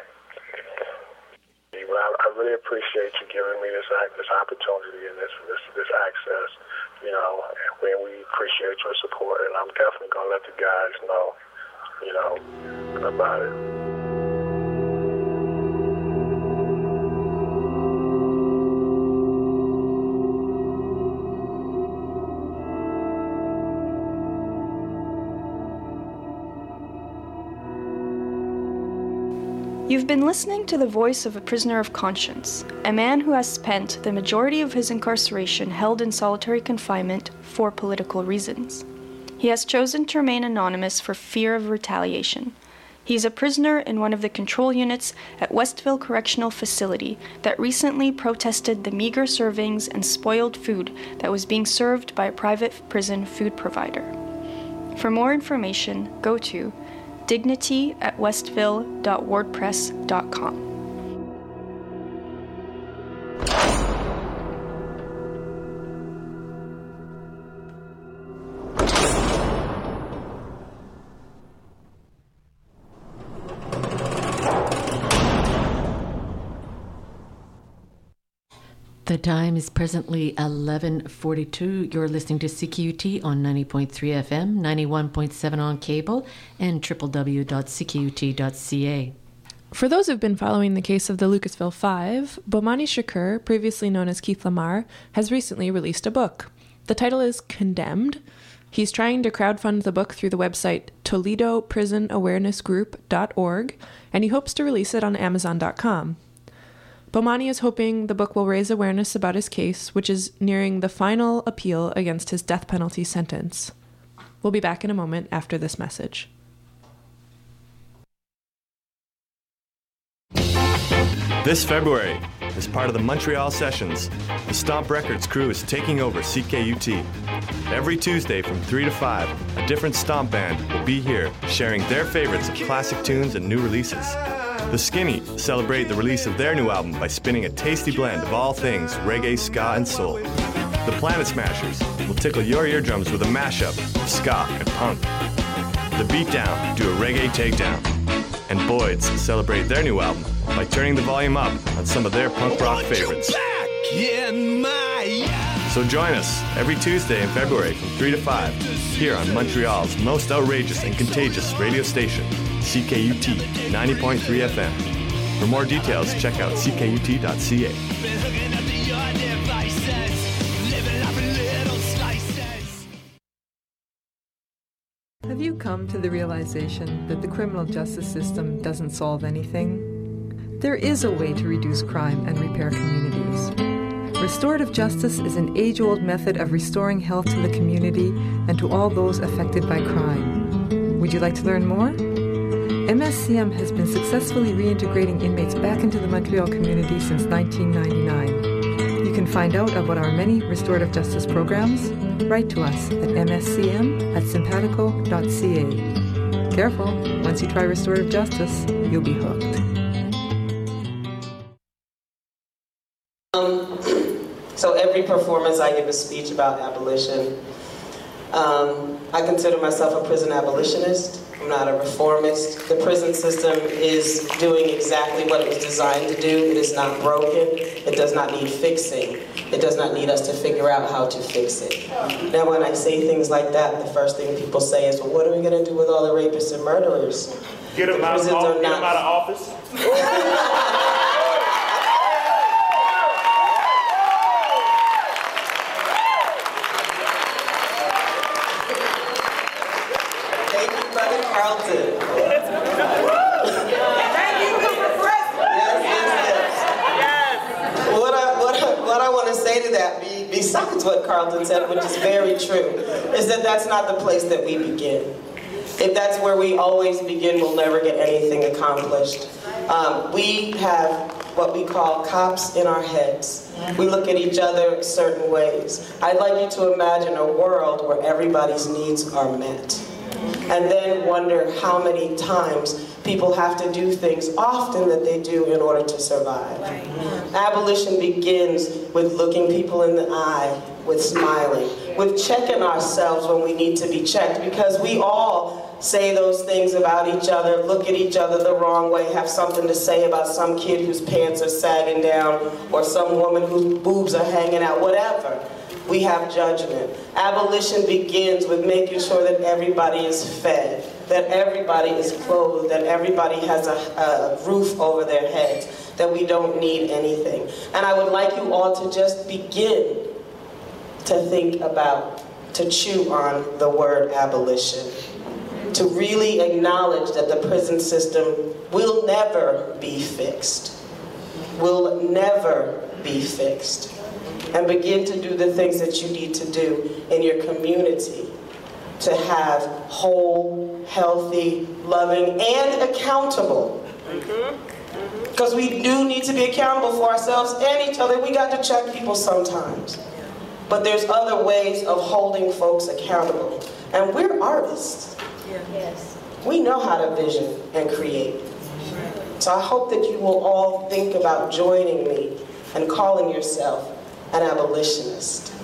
I, I really appreciate you giving me this this opportunity and this, this, this access, you know, and we appreciate your support, and I'm definitely going to let the guys know, you know, about it. You've been listening to the voice of a prisoner of conscience, a man who has spent the majority of his incarceration held in solitary confinement for political reasons. He has chosen to remain anonymous for fear of retaliation. He is a prisoner in one of the control units at Westville Correctional Facility that recently protested the meager servings and spoiled food that was being served by a private prison food provider. For more information, go to dignity at westville dot wordpress dot com. The time is presently eleven forty-two. You're listening to C Q U T on ninety point three F M, ninety-one point seven on cable, and w w w dot c q u t dot c a. For those who've been following the case of the Lucasville Five, Bomani Shakur, previously known as Keith Lamar, has recently released a book. The title is Condemned. He's trying to crowdfund the book through the website Toledo Prison Awareness Group dot org, and he hopes to release it on amazon dot com. Bomani is hoping the book will raise awareness about his case, which is nearing the final appeal against his death penalty sentence. We'll be back in a moment after this message. This February, as part of the Montreal Sessions, the Stomp Records crew is taking over C K U T. Every Tuesday from three to five, a different Stomp band will be here sharing their favorites of classic tunes and new releases. The Skinny celebrate the release of their new album by spinning a tasty blend of all things reggae, ska, and soul. The Planet Smashers will tickle your eardrums with a mashup of ska and punk. The Beatdown do a reggae takedown. And Boyd's celebrate their new album by turning the volume up on some of their punk rock favorites. So join us every Tuesday in February from three to five here on Montreal's most outrageous and contagious radio station, C K U T ninety point three F M. For more details, check out c k u t dot c a. Have you come to the realization that the criminal justice system doesn't solve anything? There is a way to reduce crime and repair communities. Restorative justice is an age-old method of restoring health to the community and to all those affected by crime. Would you like to learn more? M S C M has been successfully reintegrating inmates back into the Montreal community since nineteen ninety-nine. You can find out about our many restorative justice programs, write to us at m s c m at simpatico dot c a. Careful, once you try restorative justice, you'll be hooked. Um, so every performance I give a speech about abolition. Um, I consider myself a prison abolitionist. I'm not a reformist. The prison system is doing exactly what it was designed to do. It is not broken. It does not need fixing. It does not need us to figure out how to fix it. Now, when I say things like that, the first thing people say is, well, what are we going to do with all the rapists and murderers? Get them, out of, get them out of office? Carlton. Thank you, Mister President. Yes, yes, yes. What I, what I, what I want to say to that, besides what Carlton said, which is very true, is that that's not the place that we begin. If that's where we always begin, we'll never get anything accomplished. Um, we have what we call cops in our heads. We look at each other certain ways. I'd like you to imagine a world where everybody's needs are met. And then wonder how many times people have to do things often that they do in order to survive. Right. Abolition begins with looking people in the eye, with smiling, with checking ourselves when we need to be checked, because we all say those things about each other, look at each other the wrong way, have something to say about some kid whose pants are sagging down, or some woman whose boobs are hanging out, whatever. We have judgment. Abolition begins with making sure that everybody is fed, that everybody is clothed, that everybody has a, a roof over their heads, that we don't need anything. And I would like you all to just begin to think about, to chew on the word abolition, to really acknowledge that the prison system will never be fixed, will never be fixed. And begin to do the things that you need to do in your community to have whole, healthy, loving, and accountable. Because we do need to be accountable for ourselves and each other. We got to check people sometimes. But there's other ways of holding folks accountable. And we're artists. Yes. We know how to vision and create. So I hope that you will all think about joining me and calling yourself an abolitionist.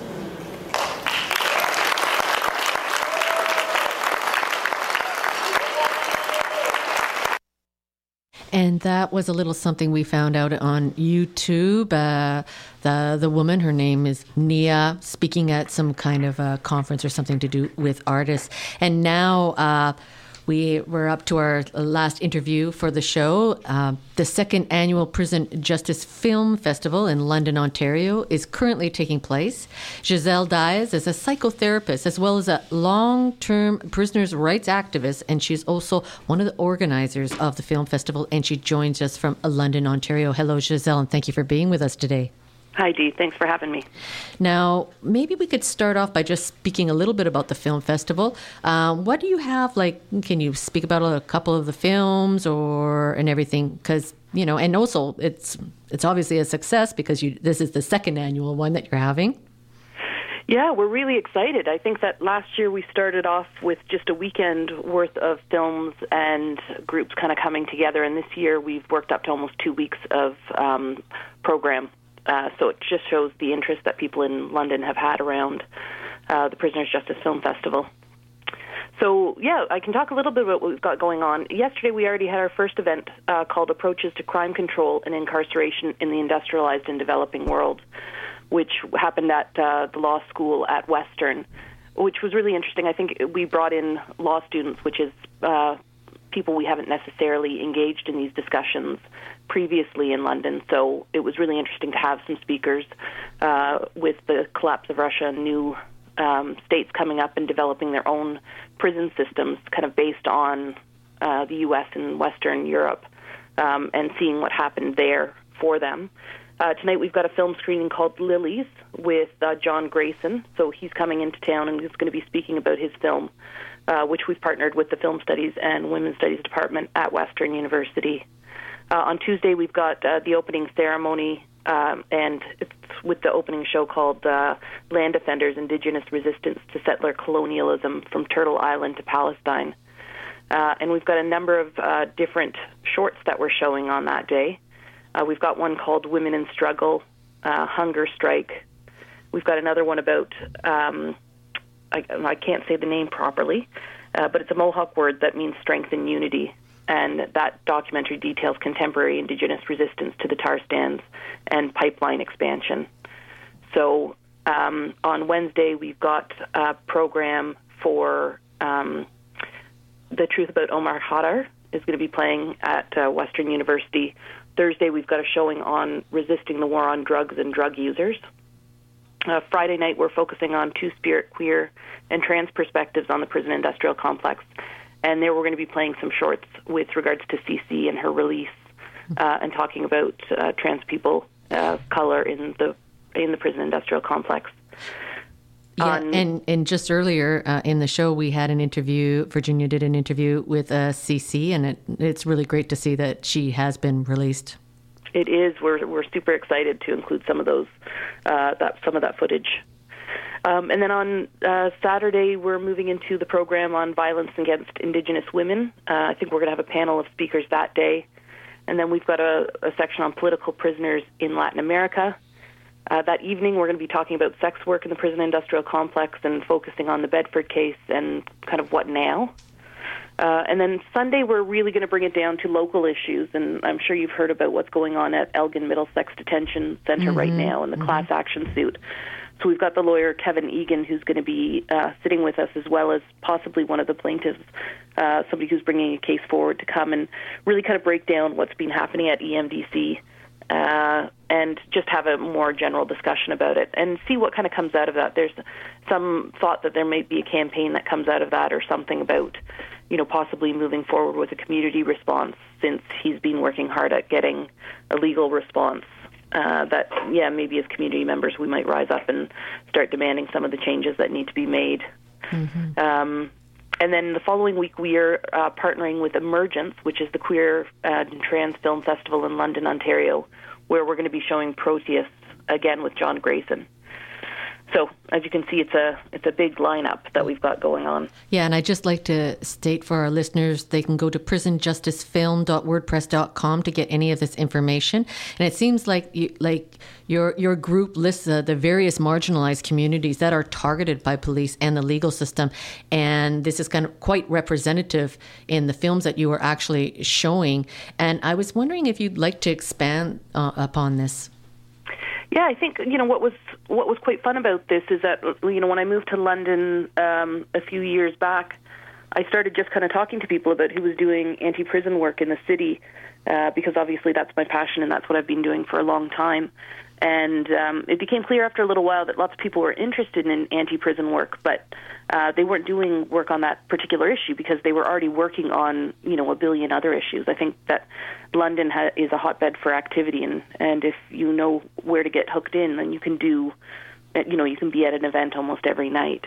And that was a little something we found out on YouTube. Uh, the the woman, her name is Nia, speaking at some kind of a conference or something to do with artists. And now uh, we we're up to our last interview for the show. Uh, the second annual Prison Justice Film Festival in London, Ontario is currently taking place. Giselle Diaz is a psychotherapist as well as a long-term prisoners' rights activist, and she's also one of the organizers of the film festival, and she joins us from London, Ontario. Hello, Giselle, and thank you for being with us today. Hi, Dee. Thanks for having me. Now, maybe we could start off by just speaking a little bit about the film festival. Um, what do you have, like, can you speak about a couple of the films or and everything? Because, you know, and also it's it's obviously a success because you this is the second annual one that you're having. Yeah, we're really excited. I think that last year we started off with just a weekend worth of films and groups kind of coming together, and this year we've worked up to almost two weeks of um, program. Uh, so it just shows the interest that people in London have had around uh, the Prisoners' Justice Film Festival. So, yeah, I can talk a little bit about what we've got going on. Yesterday we already had our first event uh, called Approaches to Crime Control and Incarceration in the Industrialized and Developing World, which happened at uh, the law school at Western, which was really interesting. I think we brought in law students, which is uh, people we haven't necessarily engaged in these discussions previously in London, so it was really interesting to have some speakers uh, with the collapse of Russia and new um, states coming up and developing their own prison systems kind of based on uh, the U S and Western Europe um, and seeing what happened there for them. Uh, tonight we've got a film screening called Lilies with uh, John Grayson, so he's coming into town and he's going to be speaking about his film, uh, which we've partnered with the Film Studies and Women's Studies Department at Western University. Uh, on Tuesday, we've got uh, the opening ceremony um, and it's with the opening show called uh, Land Defenders, Indigenous Resistance to Settler Colonialism from Turtle Island to Palestine. Uh, and we've got a number of uh, different shorts that we're showing on that day. Uh, we've got one called Women in Struggle, uh, Hunger Strike. We've got another one about, um, I, I can't say the name properly, uh, but it's a Mohawk word that means strength and unity. And that documentary details contemporary Indigenous resistance to the tar sands and pipeline expansion. So um, on Wednesday, we've got a program for um, The Truth About Omar Khadr is going to be playing at uh, Western University. Thursday, we've got a showing on resisting the war on drugs and drug users. Uh, Friday night, we're focusing on two-spirit, queer, and trans perspectives on the prison industrial complex. And there we're going to be playing some shorts with regards to Cece and her release, uh, and talking about uh, trans people, uh, color in the in the prison industrial complex. Yeah, On, and, and just earlier uh, in the show, we had an interview, Virginia did an interview with uh, Cece, and it, it's really great to see that she has been released. It is. We're we're super excited to include some of those, uh, that some of that footage. Um, and then on uh, Saturday, we're moving into the program on violence against Indigenous women. Uh, I think we're going to have a panel of speakers that day. And then we've got a, a section on political prisoners in Latin America. Uh, that evening, we're going to be talking about sex work in the prison industrial complex and focusing on the Bedford case and kind of what now. Uh, and then Sunday, we're really going to bring it down to local issues. And I'm sure you've heard about what's going on at Elgin Middlesex Detention Center mm-hmm. right now in the mm-hmm. class action suit. So we've got the lawyer, Kevin Egan, who's going to be uh, sitting with us, as well as possibly one of the plaintiffs, uh, somebody who's bringing a case forward to come and really kind of break down what's been happening at E M D C uh, and just have a more general discussion about it and see what kind of comes out of that. There's some thought that there may be a campaign that comes out of that or something about, you know, possibly moving forward with a community response, since he's been working hard at getting a legal response. Uh, that, yeah, maybe as community members we might rise up and start demanding some of the changes that need to be made. Mm-hmm. Um, and then the following week we are uh, partnering with Emergence, which is the Queer and Trans Film Festival in London, Ontario, where we're going to be showing Proteus, again with John Grayson. So, as you can see, it's a it's a big lineup that we've got going on. Yeah, and I'd just like to state for our listeners, they can go to prison justice film dot wordpress dot com to get any of this information. And it seems like you, like your your group lists uh, the various marginalized communities that are targeted by police and the legal system. And this is kind of quite representative in the films that you were actually showing. And I was wondering if you'd like to expand uh, upon this. Yeah, I think, you know, what was what was quite fun about this is that, you know, when I moved to London um, a few years back, I started just kind of talking to people about who was doing anti-prison work in the city, uh, because obviously that's my passion and that's what I've been doing for a long time. And um, it became clear after a little while that lots of people were interested in anti-prison work, but uh, they weren't doing work on that particular issue because they were already working on, you know, a billion other issues. I think that London ha- is a hotbed for activity, and, and if you know where to get hooked in, then you can do, you know, you can be at an event almost every night.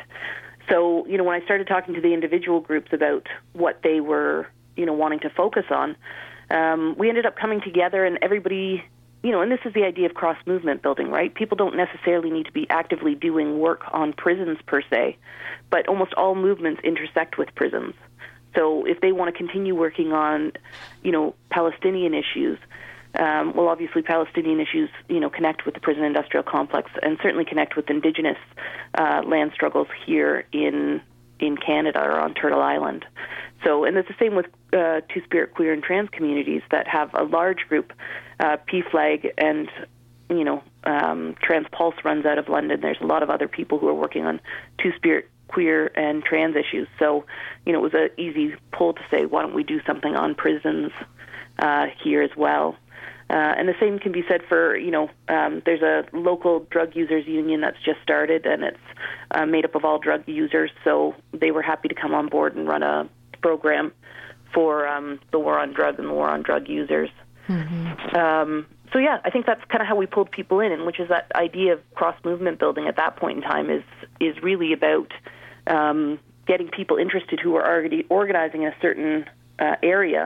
So, you know, when I started talking to the individual groups about what they were, you know, wanting to focus on, um, we ended up coming together, and everybody... You know, and this is the idea of cross-movement building, right? People don't necessarily need to be actively doing work on prisons per se, but almost all movements intersect with prisons. So if they want to continue working on, you know, Palestinian issues, um, well, obviously Palestinian issues, you know, connect with the prison industrial complex and certainly connect with Indigenous uh, land struggles here in in Canada or on Turtle Island. So, and it's the same with uh, Two-Spirit, queer, and trans communities that have a large group. Uh, P-Flag and, you know, um, Trans Pulse runs out of London. There's a lot of other people who are working on Two-Spirit, queer, and trans issues. So, you know, it was an easy pull to say, why don't we do something on prisons uh, here as well? Uh, and the same can be said for, you know, um, there's a local drug users union that's just started, and it's uh, made up of all drug users. So they were happy to come on board and run a program for um, the war on drugs and the war on drug users. Mm-hmm. Um, so, yeah, I think that's kind of how we pulled people in, and which is that idea of cross-movement building at that point in time is is really about um, getting people interested who are already organizing in a certain uh, area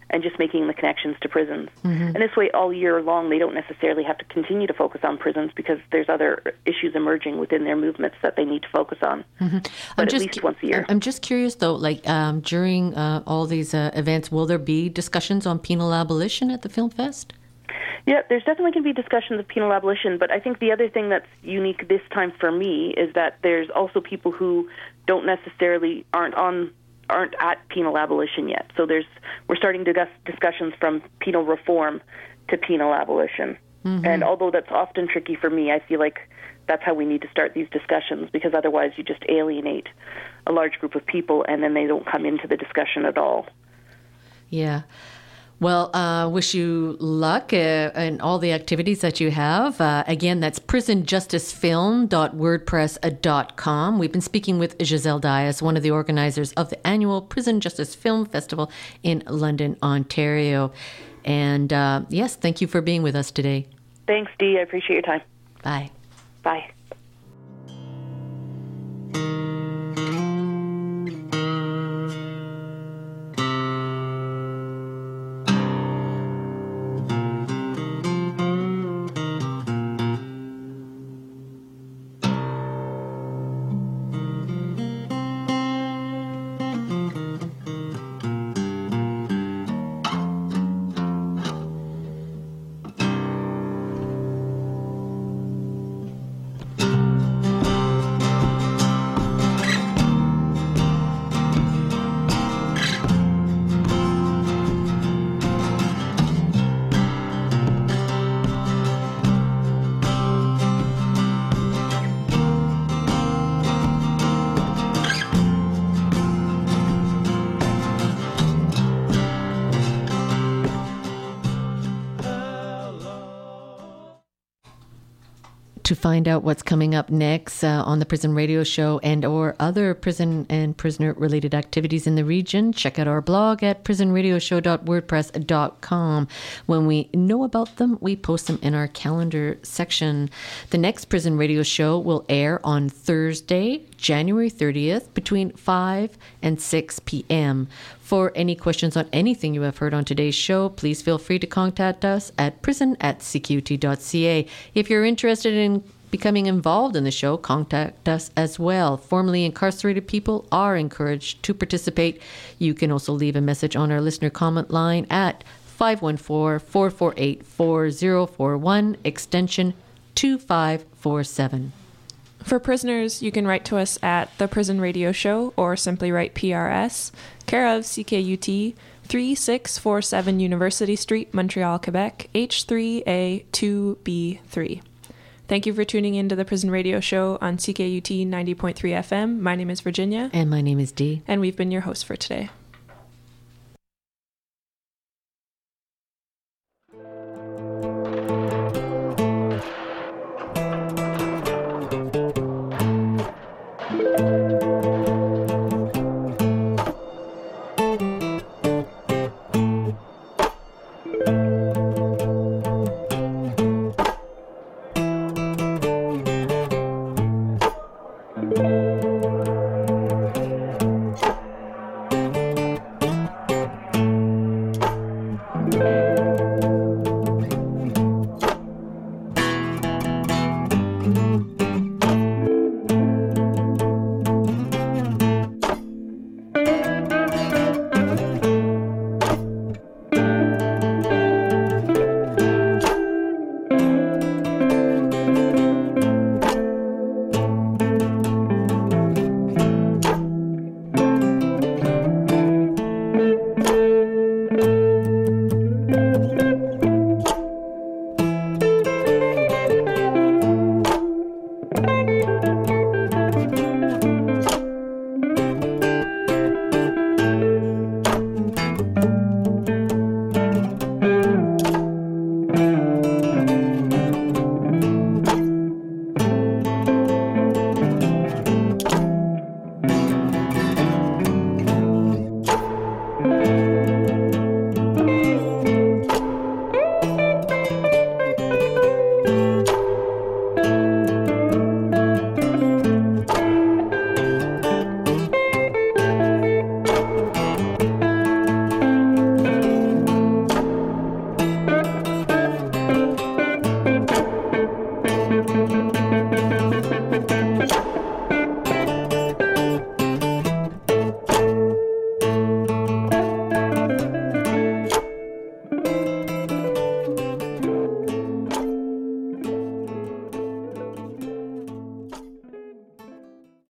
and just making the connections to prisons. Mm-hmm. And this way, all year long, they don't necessarily have to continue to focus on prisons because there's other issues emerging within their movements that they need to focus on. Mm-hmm. But I'm at just, least once a year. I'm just curious, though, like um, during uh, all these uh, events, will there be discussions on penal abolition at the Film Fest? Yeah, there's definitely going to be discussions of penal abolition, but I think the other thing that's unique this time for me is that there's also people who don't necessarily aren't on aren't at penal abolition yet. So there's we're starting to discuss discussions from penal reform to penal abolition. Mm-hmm. And although that's often tricky for me, I feel like that's how we need to start these discussions, because otherwise you just alienate a large group of people and then they don't come into the discussion at all. Yeah. Well, uh, wish you luck uh, in all the activities that you have. Uh, again, that's prison justice film dot wordpress dot com. We've been speaking with Giselle Dias, one of the organizers of the annual Prison Justice Film Festival in London, Ontario. And uh, yes, thank you for being with us today. Thanks, Dee. I appreciate your time. Bye. Bye. To find out what's coming up next uh, on the Prison Radio Show and or other prison and prisoner related activities in the region, check out our blog at prison radio show dot wordpress dot com. When we know about them, we post them in our calendar section. The next Prison Radio Show will air on Thursday, January thirtieth, between five and six p.m. For any questions on anything you have heard on today's show, please feel free to contact us at prison at c q t dot c a. If you're interested in becoming involved in the show, contact us as well. Formerly incarcerated people are encouraged to participate. You can also leave a message on our listener comment line at five one four, four four eight, four zero four one, extension two five four seven. For prisoners, you can write to us at The Prison Radio Show or simply write P R S, care of C K U T, three six four seven University Street, Montreal, Quebec, H three A two B three. Thank you for tuning in to The Prison Radio Show on C K U T ninety point three F M. My name is Virginia. And my name is Dee. And we've been your hosts for today.